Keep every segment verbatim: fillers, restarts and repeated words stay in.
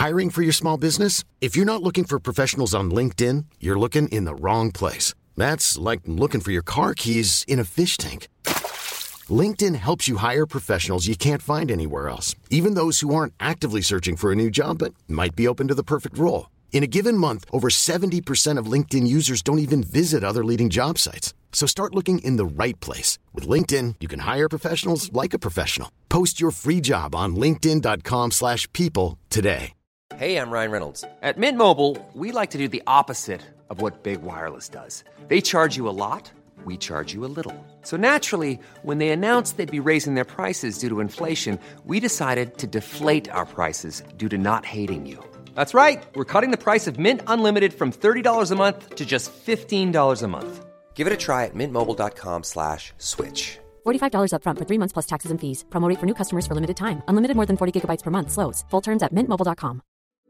Hiring for your small business? If you're not looking for professionals on LinkedIn, you're looking in the wrong place. That's like looking for your car keys in a fish tank. LinkedIn helps you hire professionals you can't find anywhere else, even those who aren't actively searching for a new job but might be open to the perfect role. In a given month, over seventy percent of LinkedIn users don't even visit other leading job sites. So start looking in the right place. With LinkedIn, you can hire professionals like a professional. Post your free job on linkedin.com slash people today. Hey, I'm Ryan Reynolds. At Mint Mobile, we like to do the opposite of what Big Wireless does. They charge you a lot, we charge you a little. So naturally, when they announced they'd be raising their prices due to inflation, we decided to deflate our prices due to not hating you. That's right. We're cutting the price of Mint Unlimited from thirty dollars a month to just fifteen dollars a month. Give it a try at mintmobile.com slash switch. forty-five dollars up front for three months plus taxes and fees. Promo rate for new customers for limited time. Unlimited more than forty gigabytes per month. Slows full terms at mint mobile dot com.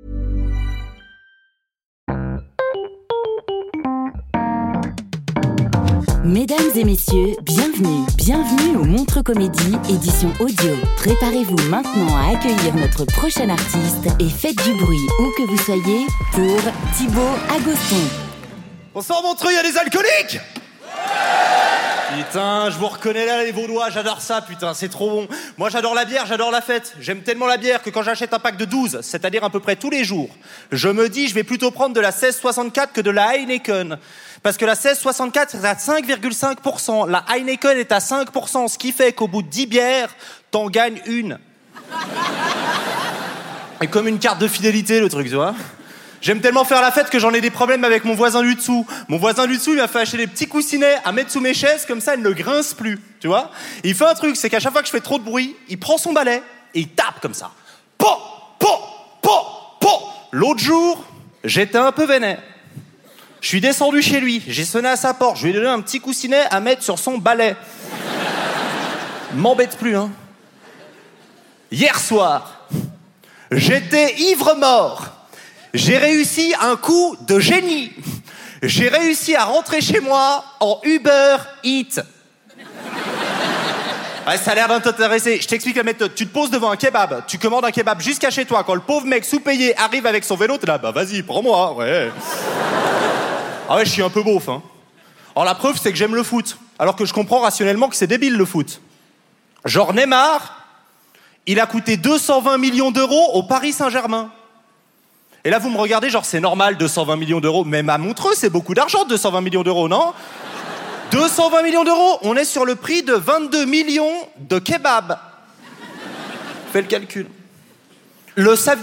Mesdames et messieurs, bienvenue, bienvenue au Montre Comédie, édition audio. Préparez-vous maintenant à accueillir notre prochain artiste et faites du bruit où que vous soyez pour Thibaut Agoston. Bonsoir Montreux, il y a des alcooliques. Putain, je vous reconnais là les Vaudois, j'adore ça, putain, c'est trop bon. Moi j'adore la bière, j'adore la fête. J'aime tellement la bière que quand j'achète un pack de douze, c'est-à-dire à peu près tous les jours, je me dis je vais plutôt prendre de la seize soixante-quatre que de la Heineken. Parce que la seize soixante-quatre est à cinq virgule cinq pour cent, la Heineken est à cinq pour cent, ce qui fait qu'au bout de dix bières, t'en gagnes une. Et comme une carte de fidélité le truc, tu vois. J'aime tellement faire la fête que j'en ai des problèmes avec mon voisin du dessous. Mon voisin du dessous, il m'a fait acheter des petits coussinets à mettre sous mes chaises, comme ça, elles ne grincent plus, tu vois. Et il fait un truc, c'est qu'à chaque fois que je fais trop de bruit, il prend son balai et il tape comme ça. Po, po, po, po. L'autre jour, j'étais un peu vénère. Je suis descendu chez lui, j'ai sonné à sa porte, je lui ai donné un petit coussinet à mettre sur son balai. M'embête plus, hein. Hier soir, j'étais ivre-mort. J'ai réussi un coup de génie. J'ai réussi à rentrer chez moi en Uber Eats. Ouais, ça a l'air d'un t'intéresser. Je t'explique la méthode. Tu te poses devant un kebab, tu commandes un kebab jusqu'à chez toi. Quand le pauvre mec sous-payé arrive avec son vélo, t'es là, bah vas-y, prends-moi, ouais. Ah ouais, je suis un peu beauf, hein. Alors la preuve, c'est que j'aime le foot, alors que je comprends rationnellement que c'est débile le foot. Genre Neymar, il a coûté deux cent vingt millions d'euros au Paris Saint-Germain. Et là, vous me regardez, genre, c'est normal, deux cent vingt millions d'euros. Même à Montreux, c'est beaucoup d'argent, deux cent vingt millions d'euros, non ? deux cent vingt millions d'euros, on est sur le prix de vingt-deux millions de kebabs. Fais le calcul. Le saviez-vous ?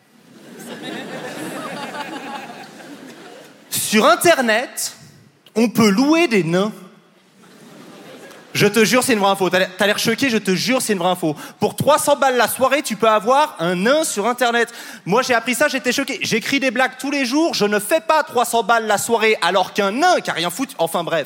Sur Internet, on peut louer des nains. Je te jure, c'est une vraie info. T'as l'air, t'as l'air choqué, je te jure, c'est une vraie info. Pour trois cents balles la soirée, tu peux avoir un nain sur Internet. Moi, j'ai appris ça, j'étais choqué. J'écris des blagues tous les jours, je ne fais pas trois cents balles la soirée, alors qu'un nain qui a rien foutu... Enfin, bref.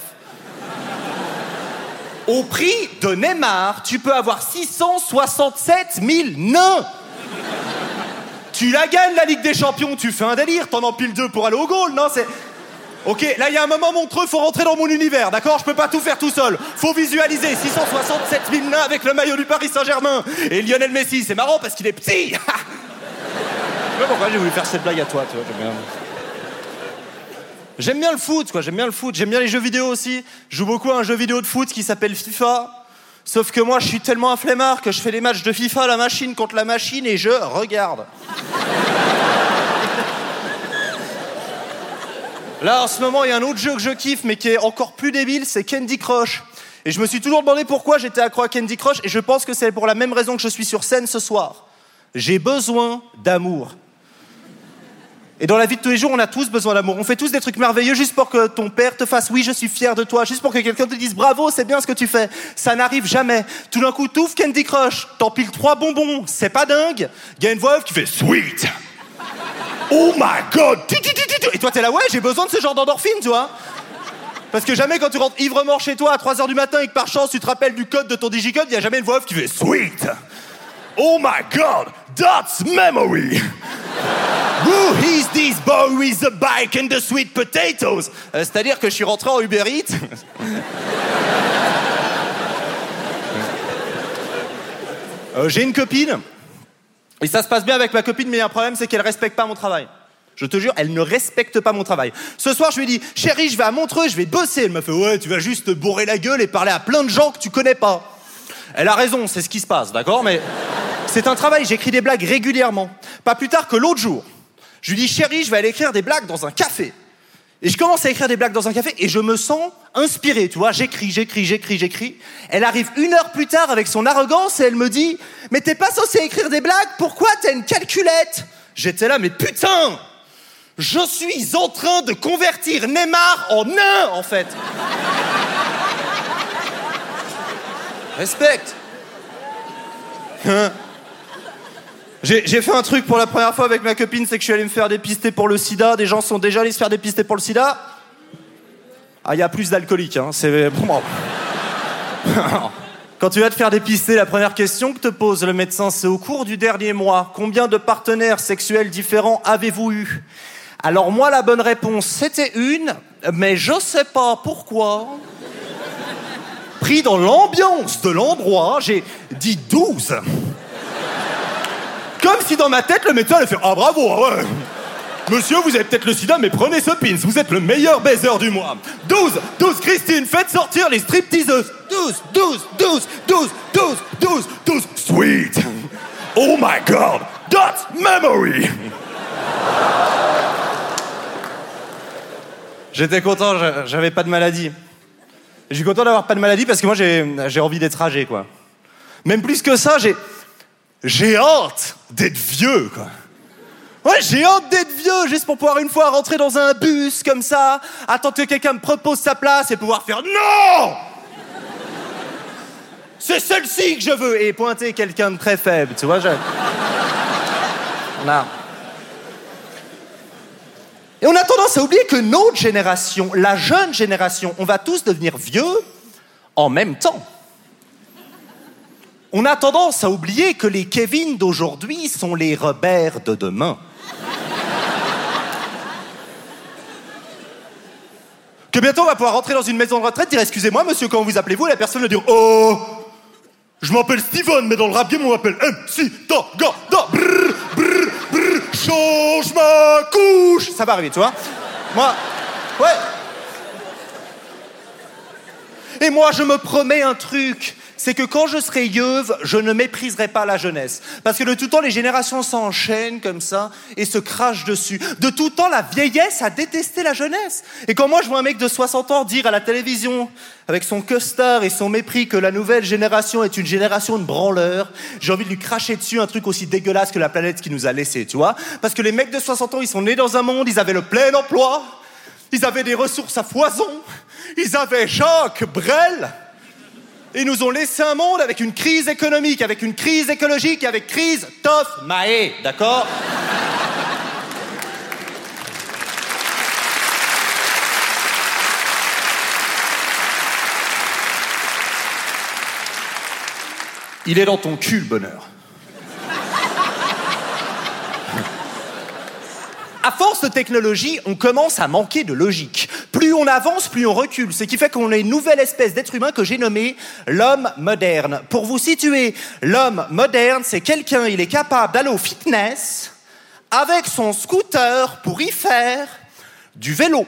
Au prix de Neymar, tu peux avoir six cent soixante-sept mille nains. Tu la gagnes, la Ligue des Champions, tu fais un délire, t'en empiles deux pour aller au goal, non, c'est... Ok, là il y a un moment Montreux, faut rentrer dans mon univers, d'accord ? Je peux pas tout faire tout seul. Faut visualiser six cent soixante-sept mille nains avec le maillot du Paris Saint-Germain. Et Lionel Messi, c'est marrant parce qu'il est petit. Je sais pas pourquoi j'ai voulu faire cette blague à toi, tu vois, j'aime bien. J'aime bien le foot, quoi, j'aime bien le foot. J'aime bien les jeux vidéo aussi. Je joue beaucoup à un jeu vidéo de foot qui s'appelle FIFA. Sauf que moi, je suis tellement un flemmard que je fais des matchs de FIFA à la machine contre la machine et je regarde. Là, en ce moment, il y a un autre jeu que je kiffe, mais qui est encore plus débile, c'est Candy Crush. Et je me suis toujours demandé pourquoi j'étais accro à Candy Crush, et je pense que c'est pour la même raison que je suis sur scène ce soir. J'ai besoin d'amour. Et dans la vie de tous les jours, on a tous besoin d'amour. On fait tous des trucs merveilleux juste pour que ton père te fasse « oui, je suis fier de toi », juste pour que quelqu'un te dise « bravo, c'est bien ce que tu fais ». Ça n'arrive jamais. Tout d'un coup, t'ouvres Candy Crush, t'empiles trois bonbons, c'est pas dingue. Il y a une voix off qui fait « sweet ». Oh my god! Et toi, t'es là, ouais, j'ai besoin de ce genre d'endorphine, tu vois. Parce que jamais quand tu rentres ivre-mort chez toi à trois heures du matin et que par chance tu te rappelles du code de ton digicode, il y a jamais une voix off qui fait sweet. Oh my god, that's memory. Who is this boy with the bike and the sweet potatoes? Euh, c'est-à-dire que je suis rentré en Uber Eats. euh, j'ai une copine. Et ça se passe bien avec ma copine, mais il y a un problème, c'est qu'elle respecte pas mon travail. Je te jure, elle ne respecte pas mon travail. Ce soir, je lui dis, chérie, je vais à Montreux, je vais bosser. Elle me fait, ouais, tu vas juste te bourrer la gueule et parler à plein de gens que tu connais pas. Elle a raison, c'est ce qui se passe, d'accord? Mais c'est un travail, j'écris des blagues régulièrement. Pas plus tard que l'autre jour, je lui dis, chérie, je vais aller écrire des blagues dans un café. Et je commence à écrire des blagues dans un café et je me sens inspiré, tu vois. J'écris, j'écris, j'écris, j'écris. Elle arrive une heure plus tard avec son arrogance et elle me dit, mais t'es pas censé écrire des blagues, pourquoi t'as une calculette? J'étais là, mais putain! Je suis en train de convertir Neymar en nain, en fait. Respecte. Hein? J'ai, j'ai fait un truc pour la première fois avec ma copine, c'est que je suis allé me faire dépister pour le sida. Des gens sont déjà allés se faire dépister pour le sida. Ah, il y a plus d'alcooliques, hein. C'est... Bon. Quand tu vas te faire dépister, la première question que te pose le médecin, c'est au cours du dernier mois, combien de partenaires sexuels différents avez-vous eu? Alors moi, la bonne réponse, c'était une, mais je sais pas pourquoi. Pris dans l'ambiance de l'endroit, j'ai dit douze. Comme si dans ma tête, le médecin allait faire « Ah bravo, ah ouais. Monsieur, vous avez peut-être le sida, mais prenez ce pins, vous êtes le meilleur baiser du mois. douze, douze, Christine, faites sortir les stripteaseuses. douze, douze, douze, douze, douze, douze, douze, sweet. Oh my God, that memory. » J'étais content, j'avais pas de maladie. Je suis content d'avoir pas de maladie parce que moi, j'ai, j'ai envie d'être âgé, quoi. Même plus que ça, j'ai... J'ai hâte d'être vieux, quoi. Ouais, j'ai hâte d'être vieux, juste pour pouvoir une fois rentrer dans un bus, comme ça, attendre que quelqu'un me propose sa place et pouvoir faire « Non !» C'est celle-ci que je veux. Et pointer quelqu'un de très faible, tu vois, je... Là. Et on a tendance à oublier que notre génération, la jeune génération, on va tous devenir vieux en même temps. On a tendance à oublier que les Kevin d'aujourd'hui sont les Robert de demain. Que bientôt on va pouvoir rentrer dans une maison de retraite, dire « Excusez-moi, monsieur, comment vous appelez-vous » et la personne va dire « Oh, je m'appelle Steven, mais dans le rap game, on m'appelle M C Tagada. Brrr, brrr, brrr, change ma couche » Ça va arriver, tu vois. Moi, ouais. Et moi, je me promets un truc. C'est que quand je serai yeuve, je ne mépriserai pas la jeunesse. Parce que de tout temps, les générations s'enchaînent comme ça et se crachent dessus. De tout temps, la vieillesse a détesté la jeunesse. Et quand moi, je vois un mec de soixante ans dire à la télévision, avec son costard et son mépris, que la nouvelle génération est une génération de branleurs, j'ai envie de lui cracher dessus un truc aussi dégueulasse que la planète qui nous a laissés, tu vois. Parce que les mecs de soixante ans, ils sont nés dans un monde, ils avaient le plein emploi, ils avaient des ressources à foison, ils avaient Jacques Brel. Ils nous ont laissé un monde avec une crise économique, avec une crise écologique, avec crise Toff Mahé, d'accord? Il est dans ton cul, le bonheur. À force de technologie, on commence à manquer de logique. Plus on avance, plus on recule. Ce qui fait qu'on est une nouvelle espèce d'être humain que j'ai nommé l'homme moderne. Pour vous situer, l'homme moderne, c'est quelqu'un, il est capable d'aller au fitness avec son scooter pour y faire du vélo.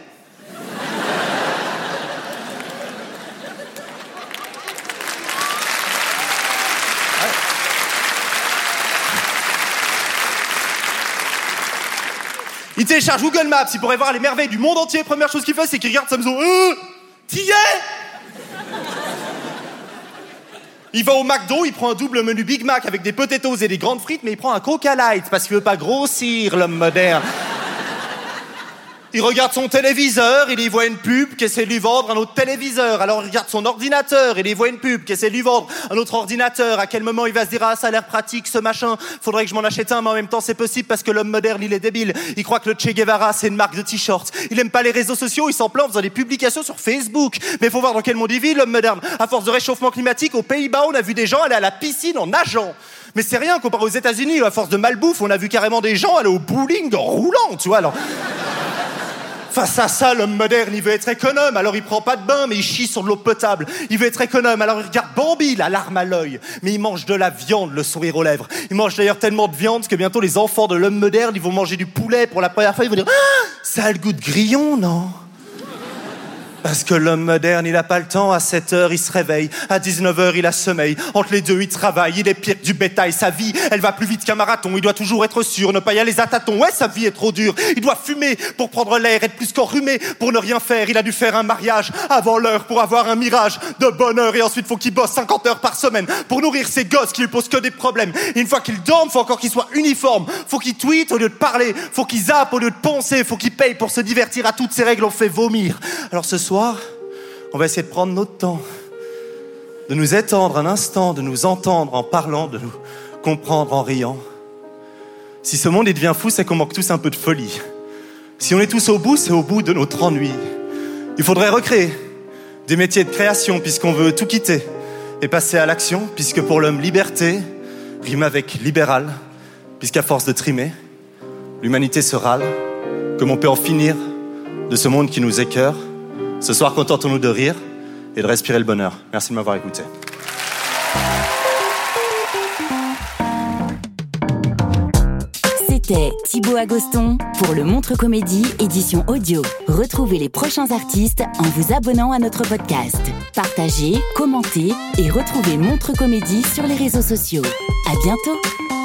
Il télécharge Google Maps, il pourrait voir les merveilles du monde entier. Première chose qu'il fait, c'est qu'il regarde sa maison. Euh, T'y es? Il va au McDo, il prend un double menu Big Mac avec des potatoes et des grandes frites, mais il prend un Coca Light parce qu'il veut pas grossir, l'homme moderne. Il regarde son téléviseur, il y voit une pub qui essaie de lui vendre un autre téléviseur. Alors il regarde son ordinateur, il y voit une pub qui essaie de lui vendre un autre ordinateur. À quel moment il va se dire « Ah, ça a l'air pratique, ce machin. Faudrait que je m'en achète un, mais en même temps, c'est possible parce que l'homme moderne, il est débile. Il croit que le Che Guevara, c'est une marque de t-shirt. Il aime pas les réseaux sociaux, il s'en plaint en faisant des publications sur Facebook. Mais faut voir dans quel monde il vit, l'homme moderne. À force de réchauffement climatique, aux Pays-Bas, on a vu des gens aller à la piscine en nageant. Mais c'est rien comparé aux États-Unis. À force de malbouffe, on a vu carrément des gens aller au bowling en roulant, tu vois. Alors... Face à ça, l'homme moderne, il veut être économe, alors il prend pas de bain, mais il chie sur de l'eau potable. Il veut être économe, alors il regarde Bambi, la larme à l'œil. Mais il mange de la viande, le sourire aux lèvres. Il mange d'ailleurs tellement de viande que bientôt les enfants de l'homme moderne, ils vont manger du poulet pour la première fois, ils vont dire ah, ça a le goût de grillon, non ? Parce que l'homme moderne, il a pas le temps, à sept heures, il se réveille, à dix-neuf heures, il a sommeil, entre les deux, il travaille, il est pire que du bétail, sa vie, elle va plus vite qu'un marathon, il doit toujours être sûr, ne pas y aller à tâtons, ouais, sa vie est trop dure, il doit fumer pour prendre l'air, être plus qu'enrhumé, pour ne rien faire, il a dû faire un mariage avant l'heure pour avoir un mirage de bonheur, et ensuite faut qu'il bosse cinquante heures par semaine pour nourrir ses gosses qui lui posent que des problèmes, et une fois qu'il dorme, faut encore qu'il soit uniforme, faut qu'il tweete au lieu de parler, faut qu'il zappe au lieu de poncer, faut qu'il paye pour se divertir, à toutes ces règles on fait vomir. Alors ce soir, on va essayer de prendre notre temps, de nous étendre un instant, de nous entendre en parlant, de nous comprendre en riant. Si ce monde il devient fou, c'est qu'on manque tous un peu de folie. Si on est tous au bout, c'est au bout de notre ennui. Il faudrait recréer des métiers de création puisqu'on veut tout quitter et passer à l'action, puisque pour l'homme, liberté rime avec libéral, puisqu'à force de trimer, l'humanité se râle, comme on peut en finir de ce monde qui nous écœure. Ce soir, contentons-nous de rire et de respirer le bonheur. Merci de m'avoir écouté. C'était Thibaut Agoston pour le Montre Comédie édition audio. Retrouvez les prochains artistes en vous abonnant à notre podcast. Partagez, commentez et retrouvez Montre Comédie sur les réseaux sociaux. À bientôt.